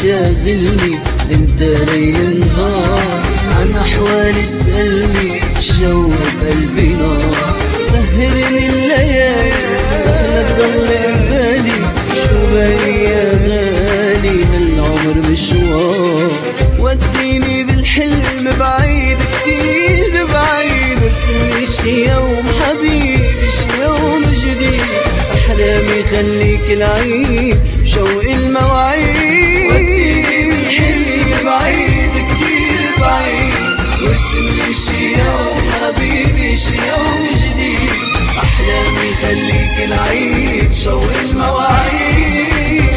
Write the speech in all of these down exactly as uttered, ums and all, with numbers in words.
شاغلني انت ليل نهار، عن احوالي اسألني الشوق بقلبي نار. سهرني الليالي اغلب ضل ببالي، شو باقي يا غالي هالعمر مشوار. وديني بالحلم بعيد كتير بعيد، وارسملي شي يوم حبيبي شي يوم جديد. احلامي خليك العيد بشوق المواعيد. وديني بالحلم بعيد كتير بعيد، وارسملي شي يوم حبيبي شي يوم جديد. احلامي خليك العيد بشوق المواعيد.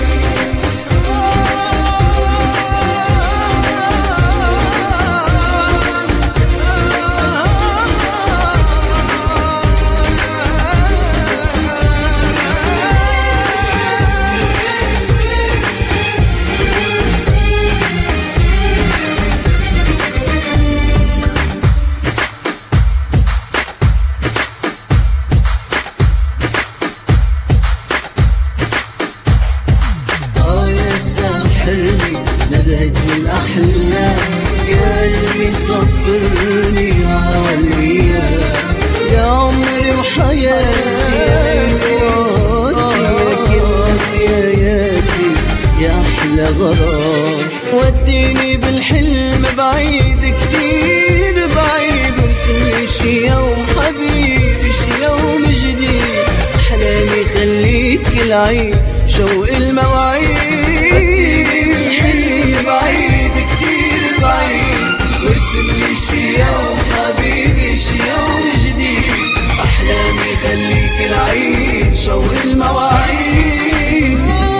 ندهت الأحلام يا قلبي صبرني عالأيام. يا عمري وحياتي يا مراتي يا كل حياتي يا أحلى غرام. وديني بالحلم بعيد كتير بعيد، وارسملي شي يوم حبيبي شي يوم جديد. أحلامي خليك العيد شوق المواعيد. بعيد كتير بعيد، وارسملي شي يوم حبيبي شي يوم جديد. أحلامي خليك العيد شوق المواعيد.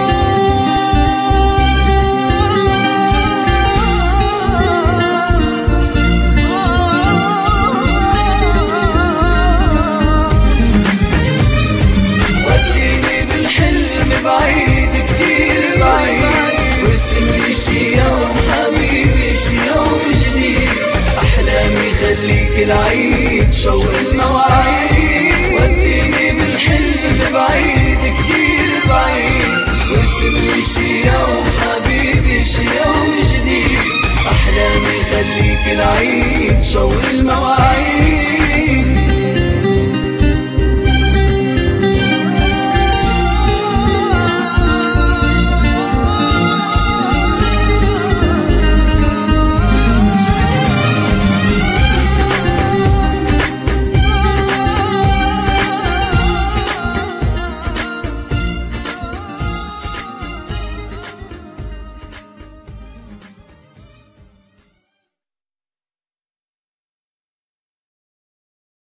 وديني بالحلم بعيد كتير بعيد، وارسملي شي يوم حبيبي شي يوم جديد. أحلامي خليك العيد شوق المواعيد. وديني بالحلم بعيد كتير بعيد، وارسملي شي يوم حبيبي شي يوم جديد. أحلامي خليك العيد شوق المواعيد.